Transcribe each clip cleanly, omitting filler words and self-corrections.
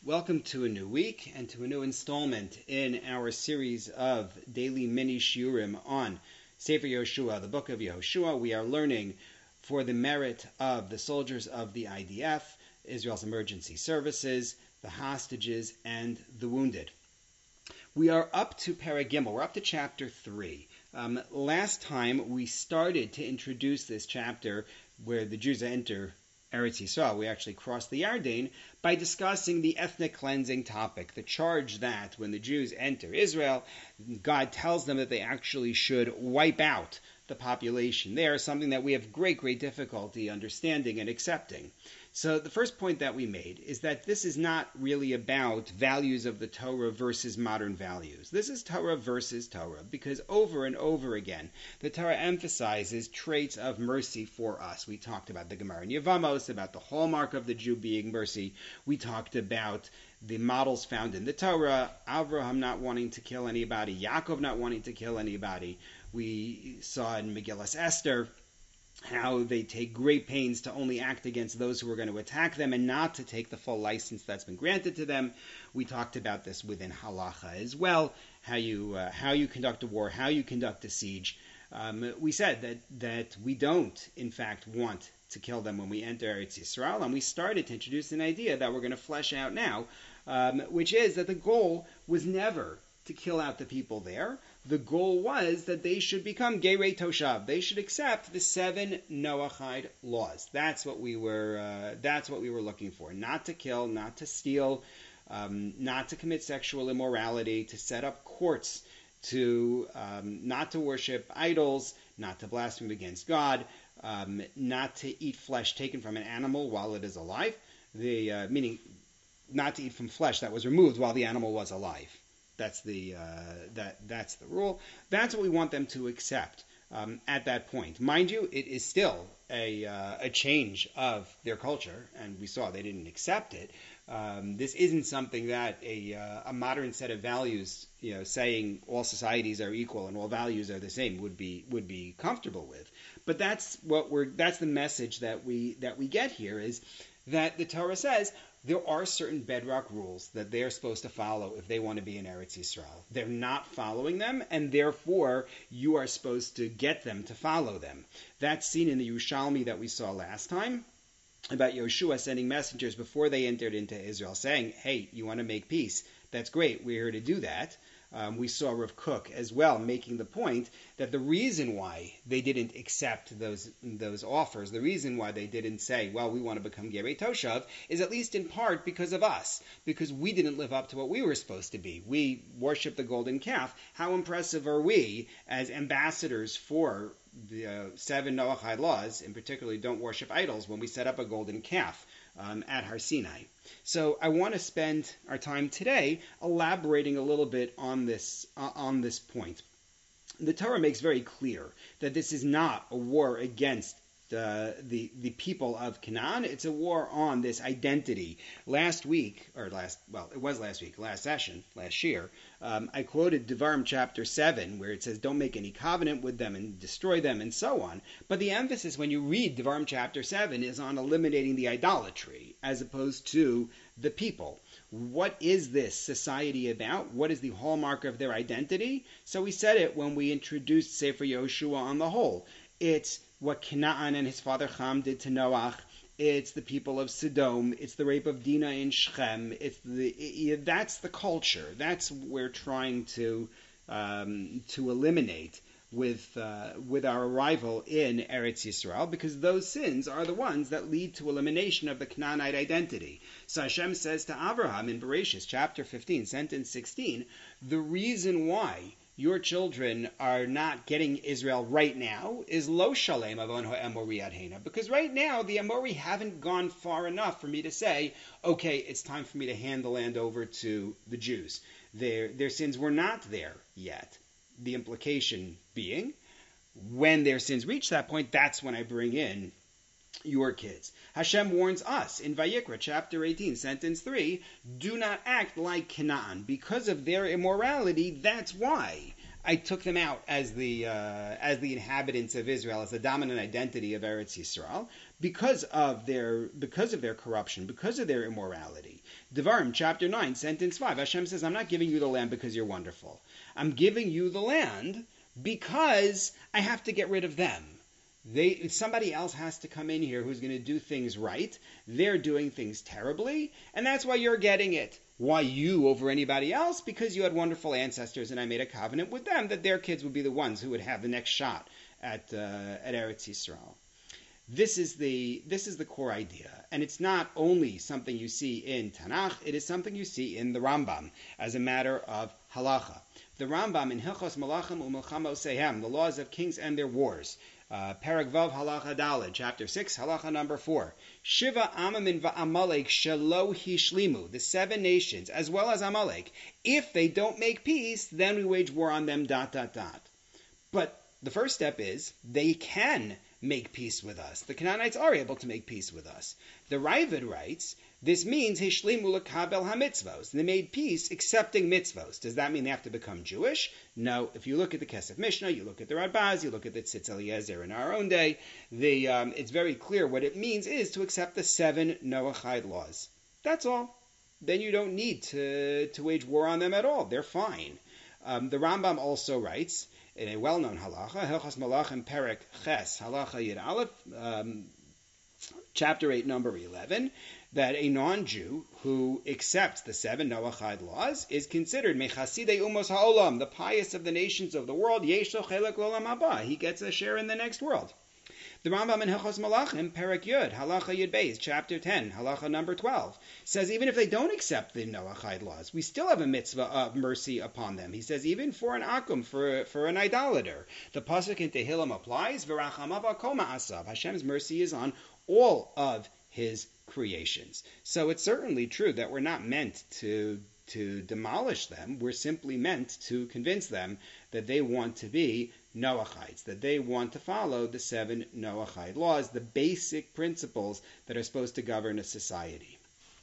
Welcome to a new week and to a new installment in our series of daily mini shiurim on Sefer Yehoshua, the book of Yehoshua. We are learning for the merit of the soldiers of the IDF, Israel's emergency services, the hostages, and the wounded. We are up to Perek Gimel. We're up to chapter 3. Last time we started to introduce this chapter where the Jews enter Eretz Yisrael. We actually crossed the Yarden by discussing the ethnic cleansing topic, the charge that when the Jews enter Israel, God tells them that they actually should wipe out the population there, something that we have great difficulty understanding and accepting. So the first point that we made is that this is not really about values of the Torah versus modern values. This is Torah versus Torah, because over and over again, the Torah emphasizes traits of mercy for us. We talked about the Gemara in Yevamos, about the hallmark of the Jew being mercy. We talked about the models found in the Torah, Avraham not wanting to kill anybody, Yaakov not wanting to kill anybody. We saw in Megillas Esther how they take great pains to only act against those who are going to attack them and not to take the full license that's been granted to them. We talked about this within halacha as well, how you conduct a war, how you conduct a siege. We said that we don't, in fact, want to kill them when we enter Eretz Yisrael, and we started to introduce an idea that we're going to flesh out now, which is that the goal was never to kill out the people there. The goal was that they should become Gerei Toshav. They should accept the 7 Noahide laws. That's what we were looking for. Not to kill, not to steal, not to commit sexual immorality, to set up courts, to not to worship idols, not to blaspheme against God, not to eat flesh taken from an animal while it is alive. Meaning not to eat from flesh that was removed while the animal was alive. That's the rule. That's what we want them to accept at that point. Mind you, it is still a change of their culture, and we saw they didn't accept it. This isn't something that a modern set of values, saying all societies are equal and all values are the same, would be comfortable with. But that's the message that we get here, is that the Torah says there are certain bedrock rules that they are supposed to follow if they want to be in Eretz Yisrael. They're not following them, and therefore you are supposed to get them to follow them. That's seen in the Yerushalmi that we saw last time, about Yehoshua sending messengers before they entered into Israel, saying, hey, you want to make peace? That's great. We're here to do that. We saw Rav Kook as well making the point that the reason why they didn't accept those offers, the reason why they didn't say, well, we want to become Gerei Toshav, is at least in part because of us, because we didn't live up to what we were supposed to be. We worship the golden calf. How impressive are we as ambassadors for the 7 Noahide laws, and particularly don't worship idols, when we set up a golden calf at Har Sinai? So I want to spend our time today elaborating a little bit on this point. The Torah makes very clear that this is not a war against the people of Canaan. It's a war on this identity. Last session, last year, I quoted Devarim chapter 7, where it says, don't make any covenant with them and destroy them and so on. But the emphasis when you read Devarim chapter 7 is on eliminating the idolatry as opposed to the people. What is this society about? What is the hallmark of their identity? So we said it when we introduced Sefer Yehoshua on the whole. It's what Canaan and his father Ham did to Noach. It's the people of Sodom. It's the rape of Dinah in Shechem. That's the culture. That's what we're trying to eliminate with our arrival in Eretz Yisrael, because those sins are the ones that lead to elimination of the Canaanite identity. So Hashem says to Abraham in Bereshis chapter 15, sentence 16, the reason why your children are not getting Israel right now is lo shalem avon ha'emori adhena, because right now the Amori haven't gone far enough for me to say, okay, it's time for me to hand the land over to the Jews. Their sins were not there yet. The implication being, when their sins reach that point, that's when I bring in your kids. Hashem warns us in Vayikra chapter 18, sentence 3, do not act like Canaan. Because of their immorality, that's why I took them out as the inhabitants of Israel, as the dominant identity of Eretz Yisrael, because of their corruption, because of their immorality. Devarim, chapter 9, sentence 5. Hashem says, I'm not giving you the land because you're wonderful. I'm giving you the land because I have to get rid of them. Somebody else has to come in here who's going to do things right. They're doing things terribly, and that's why you're getting it. Why you over anybody else? Because you had wonderful ancestors, and I made a covenant with them that their kids would be the ones who would have the next shot at Eretz Yisrael. This is the core idea, and it's not only something you see in Tanakh; it is something you see in the Rambam as a matter of halacha. The Rambam in Hilchos Malachim u'Milchamosehem, the laws of kings and their wars. Perek Vav Halacha Daled, chapter 6, Halacha number 4. Shiva Amamin va'Amalek shelo hishlimu, the 7 nations, as well as Amalek. If they don't make peace, then we wage war on them, ... But the first step is, they can make peace with us. The Canaanites are able to make peace with us. The Ravid writes, this means hishlimu lekabel hamitzvos. They made peace accepting mitzvos. Does that mean they have to become Jewish? No. If you look at the Kesef Mishnah, you look at the Radbaz, you look at the Tzitz Eliezer in our own day, it's very clear what it means is to accept the 7 Noahide laws. That's all. Then you don't need to wage war on them at all. They're fine. The Rambam also writes, in a well-known halacha, Hilchos Malachim Perek Ches, Halacha Yid Aleph, chapter 8, number 11, that a non-Jew who accepts the 7 Noahide laws is considered Mechasidei Umos Ha'olam, the pious of the nations of the world, Yesh Lo Chelek L'Olam Haba. He gets a share in the next world. The Rambam in Hilchos Malachim, Perek Yud, Halacha Yud Beis, chapter 10, Halacha number 12, says even if they don't accept the Noahide laws, we still have a mitzvah of mercy upon them. He says even for an akum, for an idolater, the pasuk in Tehillim applies, V'rachamav kol ma'asav. Hashem's mercy is on all of his creations. So it's certainly true that we're not meant to demolish them. We're simply meant to convince them that they want to be Noachites, that they want to follow the 7 Noahide laws, the basic principles that are supposed to govern a society.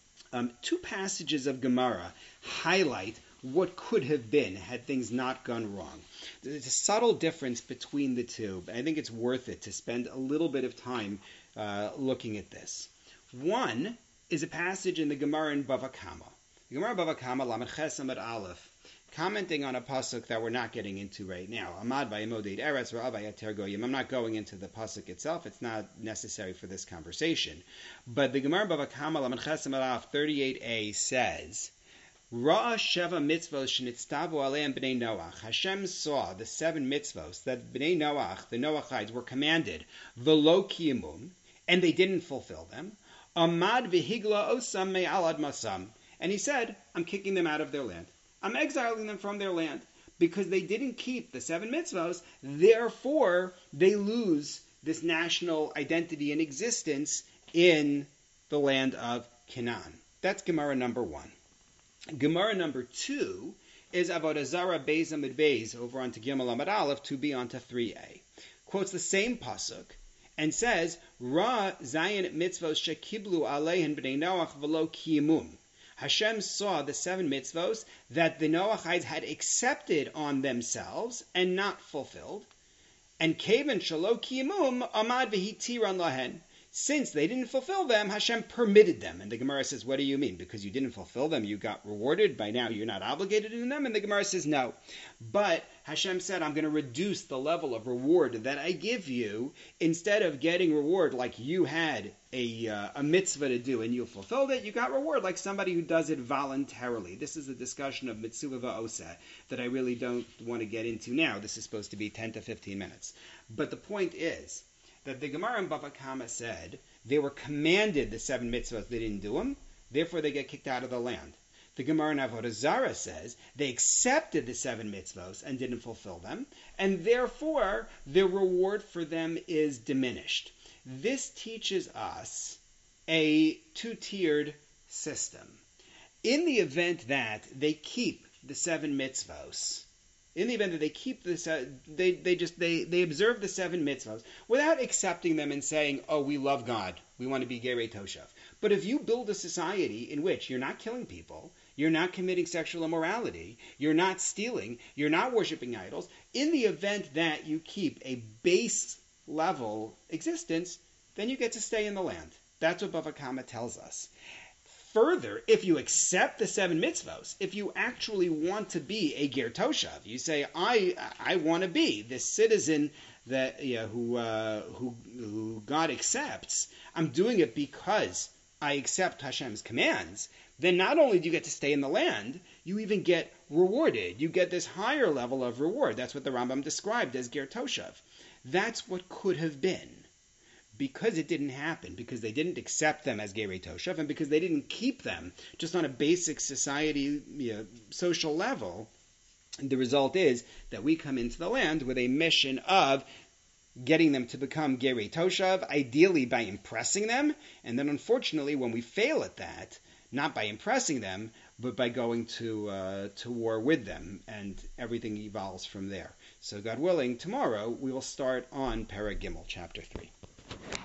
2 passages of Gemara highlight what could have been had things not gone wrong. There's a subtle difference between the two, but I think it's worth it to spend a little bit of time looking at this. One is a passage in the Gemara in Bava Kama. The Gemara Bava Kama, Lamed Ches Amud Aleph, commenting on a pasuk that we're not getting into right now. Amad v'yimoded eretz v'avayat tergoyim. I'm not going into the pasuk itself. It's not necessary for this conversation. But the Gemara Bava Kama, Lamed Ches Amud Aleph 38a says, Ra'a Sheva mitzvos shenitztavu aleim b'nei Noach. Hashem saw the 7 mitzvos that b'nei Noach, the Noachites, were commanded, v'lo kiyimum, and they didn't fulfill them. Amad v'higla osam me'alad masam. And he said, I'm kicking them out of their land. I'm exiling them from their land because they didn't keep the 7 mitzvos. Therefore, they lose this national identity and existence in the land of Canaan. That's Gemara number 1. Gemara number 2 is Avodah Zarah Beis Amid Beis over onto Gimel Amid Aleph to be onto 3a. Quotes the same pasuk and says, Ra Zayin mitzvos shekiblu aleihin b'nei Noach v'lo kiyimum. Hashem saw the 7 mitzvos that the Noachites had accepted on themselves and not fulfilled. And Kavan shalo kiyimum amad v'hitiran lahen. Since they didn't fulfill them, Hashem permitted them. And the Gemara says, what do you mean? Because you didn't fulfill them, you got rewarded. By now, you're not obligated in them. And the Gemara says, no. But Hashem said, I'm going to reduce the level of reward that I give you. Instead of getting reward like you had a mitzvah to do and you fulfilled it, you got reward like somebody who does it voluntarily. This is a discussion of mitzvah va'oseh that I really don't want to get into now. This is supposed to be 10 to 15 minutes. But the point is that the Gemara in Bava Kama said they were commanded the 7 mitzvahs, they didn't do them, therefore they get kicked out of the land. The Gemara in Avodah Zarah says they accepted the 7 mitzvahs and didn't fulfill them, and therefore the reward for them is diminished. This teaches us a 2-tiered system. In the event that they keep the 7 mitzvahs, in the event that they keep this, they observe the 7 mitzvahs without accepting them and saying, "Oh, we love God, we want to be gerei toshav." But if you build a society in which you're not killing people, you're not committing sexual immorality, you're not stealing, you're not worshiping idols, in the event that you keep a base level existence, then you get to stay in the land. That's what Bava Kama tells us. Further, if you accept the 7 mitzvos, if you actually want to be a ger toshav, you say, I want to be this citizen that who God accepts. I'm doing it because I accept Hashem's commands. Then not only do you get to stay in the land, you even get rewarded. You get this higher level of reward. That's what the Rambam described as ger toshav. That's what could have been. Because it didn't happen, because they didn't accept them as gerei toshav, and because they didn't keep them just on a basic society, social level, the result is that we come into the land with a mission of getting them to become gerei toshav, ideally by impressing them, and then unfortunately when we fail at that, not by impressing them, but by going to war with them, and everything evolves from there. So God willing, tomorrow we will start on Perek Gimel, chapter 3.